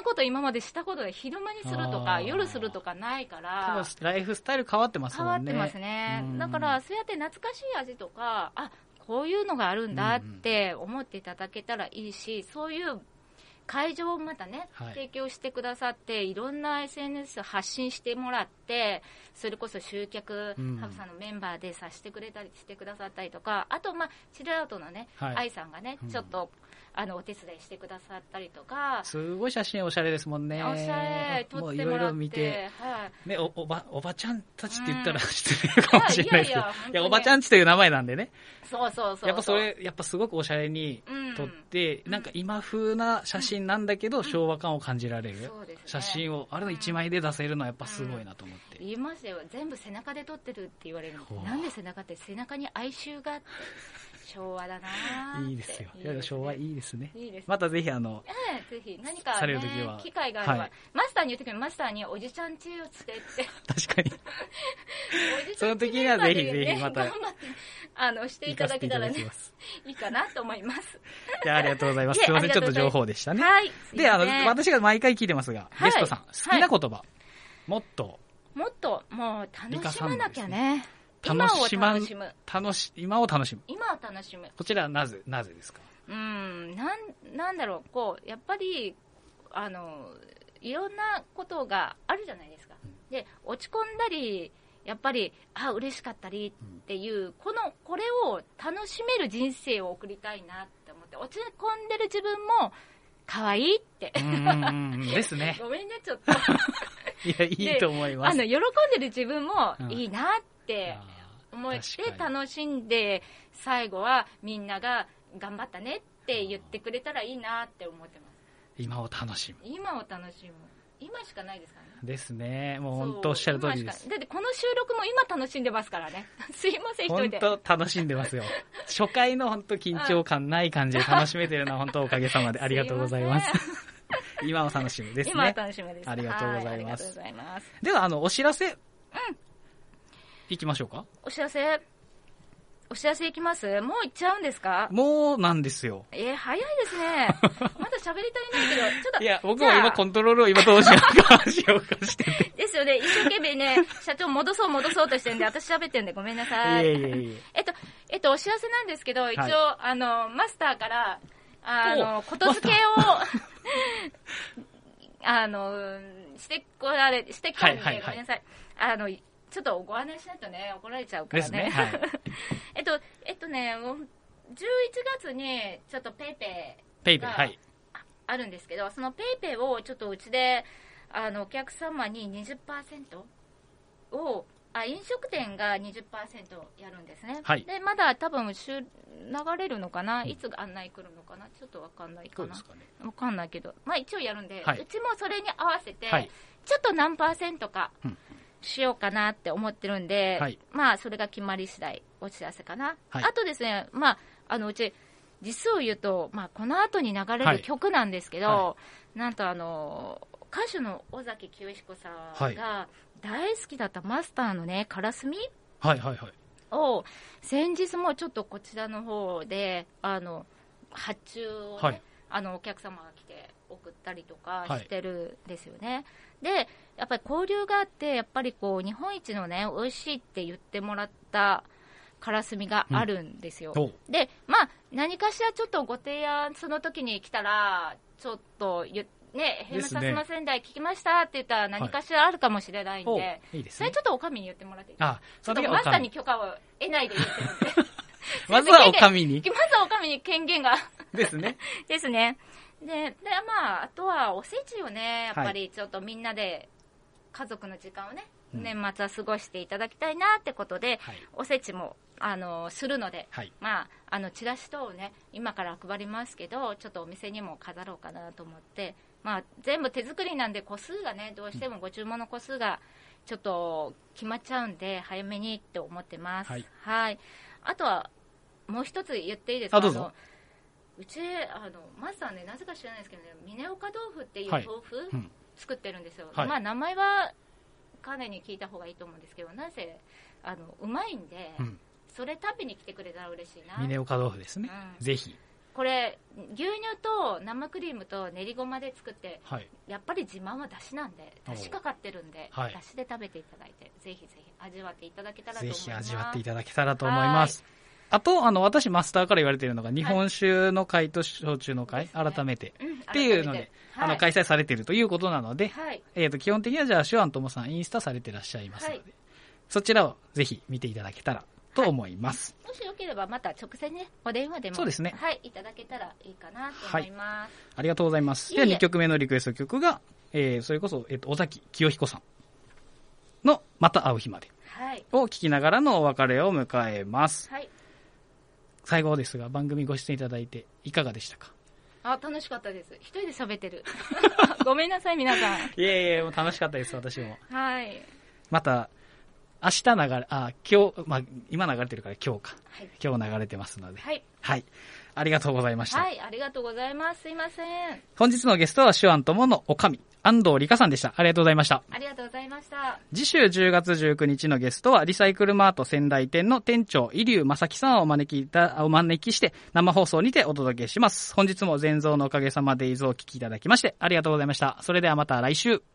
こと今までしたことで昼間にするとか夜するとかないから、 多分ライフスタイル変わってますもんね。 変わってますね。だからそうやって懐かしい味とか、こういうのがあるんだって思っていただけたらいいし、そういう会場をまたね、提供してくださって、いろんな SNS を発信してもらって、それこそ集客、ハブさんのメンバーでさせてくれたりしてくださったりとか、あと、チルアウトのね、愛さんがね、ちょっと、お手伝いしてくださったりとか。 すごい写真おしゃれですもんね。 おしゃれ、撮ってもらって。もういろいろ見て。 ね、おばちゃんたちって言ったら失礼かもしれないですけど。いや、おばちゃんちという名前なんでね。 そうそうそう。 やっぱそれ、やっぱすごくおしゃれに撮って、なんか今風な写真なんだけど、昭和感を感じられる写真を、あれの一枚で出せるのはやっぱすごいなと思って。 言いましたよ。全部背中で撮ってるって言われるの。なんで背中って、背中に哀愁があって。昭和だな。 いいですよ。いや、昭和いいですね。 いいです。 またぜひぜひ何かね、機会があれば、マスターに言うときにマスターにおじちゃん知恵をしてって。 確かに。その時にはぜひぜひまた。 頑張って、していただけたらね、いいかなと思います。 いや、ありがとうございます。すいません、ちょっと情報でしたね。 はい。 で、私が毎回聞いてますが、ゲストさん、好きな言葉、もっと、 もう楽しまなきゃね。 今を楽しむ。今を楽しむ。こちらはなぜですか？ なんだろう、やっぱり、いろんなことがあるじゃないですか。で、落ち込んだり、やっぱり、嬉しかったりっていう、これを楽しめる人生を送りたいなって思って、落ち込んでる自分も、可愛いって。 ですね。 ごめんね、ちょっと。 いや、いいと思います。 喜んでる自分もいいなって思って楽しんで、最後はみんなが頑張ったねって言ってくれたらいいなって思ってます。 今を楽しむ。 今しかないですからね。 ですね。もう本当おっしゃる通りです。 だってこの収録も今楽しんでますからね。すいません、一人で。 本当楽しんでますよ。初回の本当緊張感ない感じで楽しめてるのは本当おかげさまでありがとうございます。今を楽しむですね。 今を楽しむです。 ありがとうございます。 ありがとうございます。 では、お知らせ。行きましょうか。 お知らせ行きます？もう行っちゃうんですか？ もうなんですよ。 早いですね。まだ喋り足りないけど、ちょっと。 いや、僕も今コントロールを今どうしようかしてて。 ですよね。一生懸命ね、社長戻そうとしてるんで、私喋ってるんでごめんなさい。お知らせなんですけど、一応、マスターから、ことづけを、してきたんで、ごめんなさい。ちょっとご案内しないとね、怒られちゃうからね。 ですね。はい、 11月にちょっとペイペイがあるんですけど、そのペイペイをちょっとうちで、お客様に 20% を、飲食店が 20% やるんですね。 はい、 で、まだ多分流れるのかな、いつ案内来るのかな、ちょっとわかんないかな。わかんないけど、一応やるんで、うちもそれに合わせて、ちょっと何%か、しようかなって思ってるんで、それが決まり次第お知らせかな。あとですね、うち、実を言うと、この後に流れる曲なんですけど、なんと歌手の尾崎清彦さんが大好きだったマスターのね、からすみを、先日もちょっとこちらの方で、発注をね、お客様が来て送ったりとかしてるんですよね。で、やっぱり交流があって、やっぱり日本一のね、美味しいって言ってもらったからすみがあるんですよ。で、何かしらちょっとご提案、その時に来たら、ちょっとね、ヘムタスマ仙台聞きましたって言ったら何かしらあるかもしれないんで、それちょっとおかみに言ってもらっていいですか？ちょっとマスターに許可を得ないで言ってるんで。 まずはおかみに。 まずはおかみに権限が。 ですね。 ですね。で、あとはおせちをね、やっぱりちょっとみんなで家族の時間をね、年末は過ごしていただきたいなってことで、おせちも、するので、チラシ等をね、今から配りますけど、ちょっとお店にも飾ろうかなと思って、全部手作りなんで個数がね、どうしてもご注文の個数がちょっと決まっちゃうんで、早めにって思ってます。はい。あとは、もう一つ言っていいですか？ どうぞ。 うち、マスターね、なぜか知らないですけどね、峰岡豆腐っていう豆腐、作ってるんですよ。名前は彼に聞いた方がいいと思うんですけど、なぜ、うまいんで、それ食べに来てくれたら嬉しいな。 峰岡豆腐ですね。ぜひ。 これ牛乳と生クリームと練りごまで作って、はい、やっぱり自慢はだしなんで、だしかかってるんで、だしで食べていただいて、ぜひぜひ味わっていただけたらと思います。 ぜひ味わっていただけたらと思います。あと、私マスターから言われているのが、日本酒の会と焼酎の会、改めて、っていうので、開催されているということなので、基本的にはじゃあ、シュアンともさんインスタされていらっしゃいますので、そちらをぜひ見ていただけたらと思います。 もしよければまた直接ね、お電話でも、 そうですね。 はい、いただけたらいいかなと思います。 ありがとうございます。では2曲目のリクエスト曲が、それこそ、尾崎清彦さんのまた会う日までを聴きながらのお別れを迎えます。はい。最後ですが、番組ご出演いただいていかがでしたか？ 楽しかったです。一人で喋ってる。ごめんなさい、皆さん。 いえいえ、もう楽しかったです、私も。 はい。 また、明日今日、今流れてるから今日か。はい、今日流れてますので。はい。はい。ありがとうございました。 はい、ありがとうございます。すいません。 本日のゲストは、手腕友のおかみ、安藤理香さんでした。ありがとうございました。 ありがとうございました。 次週10月19日のゲストは、リサイクルマート仙台店の店長、入生正樹さんをお招きして、生放送にてお届けします。本日も全蔵のおかげさまでイズをお聞きいただきまして、ありがとうございました。それではまた来週。